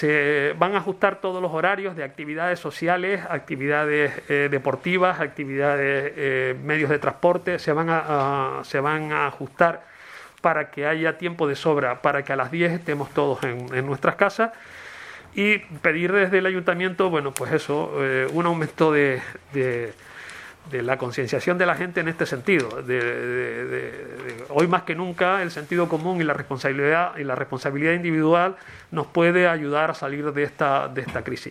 Se van a ajustar todos los horarios de actividades sociales, actividades deportivas, actividades, medios de transporte, se van a ajustar para que haya tiempo de sobra, para que a las 10 estemos todos en nuestras casas, y pedir desde el ayuntamiento, bueno, pues eso, un aumento de la concienciación de la gente en este sentido. Hoy más que nunca el sentido común y la responsabilidad individual nos puede ayudar a salir de esta crisis.